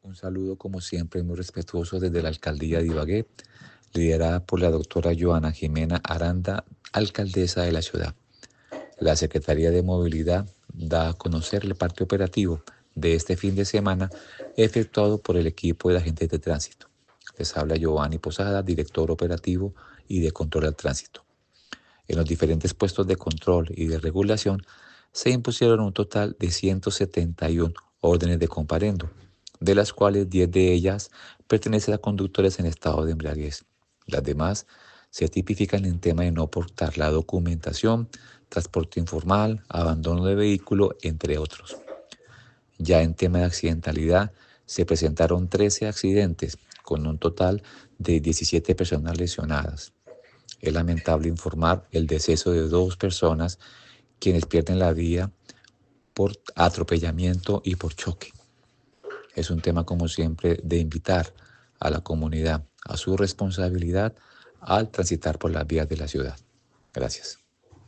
Un saludo como siempre muy respetuoso desde la alcaldía de Ibagué, liderada por la doctora Joana Jimena Aranda, alcaldesa de la ciudad. La Secretaría de Movilidad da a conocer el parte operativo de este fin de semana efectuado por el equipo de agentes de tránsito. Les habla Giovanni Posada, director operativo y de control al tránsito. En los diferentes puestos de control y de regulación se impusieron un total de 171 órdenes de comparendo, de las cuales 10 de ellas pertenecen a conductores en estado de embriaguez. Las demás se tipifican en tema de no portar la documentación, transporte informal, abandono de vehículo, entre otros. Ya en tema de accidentalidad, se presentaron 13 accidentes, con un total de 17 personas lesionadas. Es lamentable informar el deceso de 2 personas quienes pierden la vida por atropellamiento y por choque. Es un tema, como siempre, de invitar a la comunidad a su responsabilidad al transitar por las vías de la ciudad. Gracias.